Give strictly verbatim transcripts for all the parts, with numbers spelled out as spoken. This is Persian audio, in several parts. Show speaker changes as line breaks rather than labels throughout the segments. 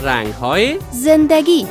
رنگ‌های
زندگی.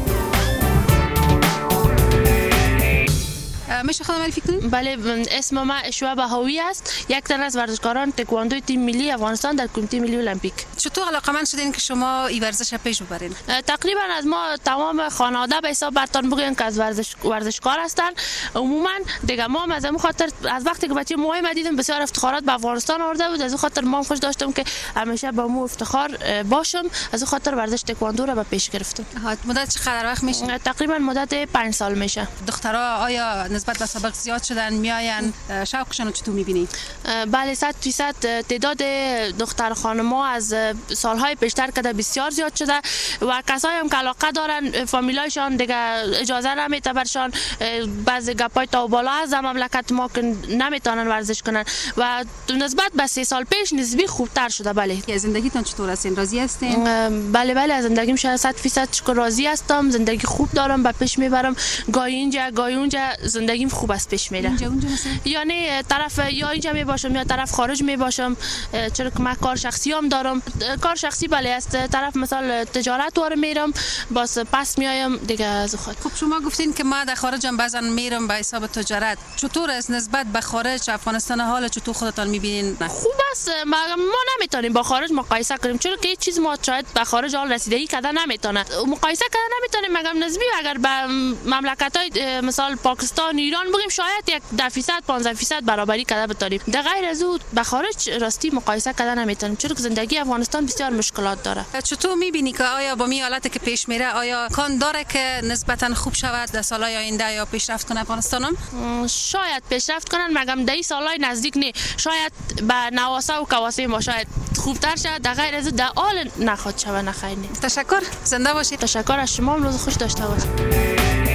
میشه خودم معرفی کنید؟
بله، اسم من اشوا بهاوی است، یک تن از ورزشکاران تکواندو تیم ملی افغانستان در کمیته ملی المپیک.
چطور علاقه‌مند شدین که شما این ورزش پیش ببرین؟
تقریبا از ما تمام خانواده به حساب برتان بگوین که از ورزش ورزشکار هستن. عموما دیگه ما هم از اون خاطر از وقتی که بچه موهای دیدم بسیار افتخارات به افغانستان آورده بود، از اون خاطر ما خوش داشتم که همیشه با مو افتخار باشم، از اون خاطر ورزش تکواندو را به پیش گرفتم.
مدت چقدر وقت میشه؟
تقریبا مدت پنج سال میشه.
دخترها آیا نسبت به سابق زیاد شدن میاین؟ شوقشون رو چطور میبینی؟
بله، صد درصد تعداد دختر خانم‌ها از سالهای پیشتر کده بسیار زیاد شده و کسایی هم که علاقه دارن فامیلایشان دیگه اجازه نمیده برشان، بعضی گپای تا بالا از مملکت ما که نمیتونن ورزش کنن و نسبت به سه سال پیش نسبی خوبتر شده. بله.
زندگیتون چطور هستین؟ راضی هستین؟
بله بله، از زندگیم شاید صد درصد شکر راضی هستم. زندگی خوب دارم، به پیش میبرم، گاهی اینجا گاهی اونجا زندگیم خوب است پیش میره.
اینجا اونجا مثلا؟
یعنی طرف یا اینجا می باشم یا طرف خارج می باشم، چرا که من کار شخصی هم دارم. کار شخصی بله است، طرف مثلا تجارت واره میرم، باز پس میایم دیگه از خود.
خب شما گفتین که ما در خارجم بعضا میرم به حساب تجارت. چطور است نسبت به خارج افغانستان حال چطور خودتان میبینین؟
خوب است. ما, ما نمیتونیم با خارج مقایسه کنیم، چون که هیچ چیز ما شاید به خارج حال رسیدگی کردن نمیتونه. مقایسه کردن نمیتونیم مگم نسبی اگر به مملکت‌های مثال پاکستان، ایران بگیم شاید یک ده درصد پانزده درصد برابری کرده بتونیم. در غیر از او به خارج راستی مقایسه کردن نمیتونیم، چون که زندگی افغانستان بسیار مشکلات داره.
چطور میبینی که آیا با می حالتی که پیش میره آیا کان داره که نسبتا خوب شود در سالهای آینده یا پیشرفت کنه افغانستانم؟
شاید پیشرفت کنن مگم در این سالهای نزدیک نه، شاید به نواسه و کواسه ما شاید خوبتر شد، در غیر از در حال نخواد شود. نخیر.
تشکر، زنده باشید.
تشکر از شما، روز خوش داشته باشید.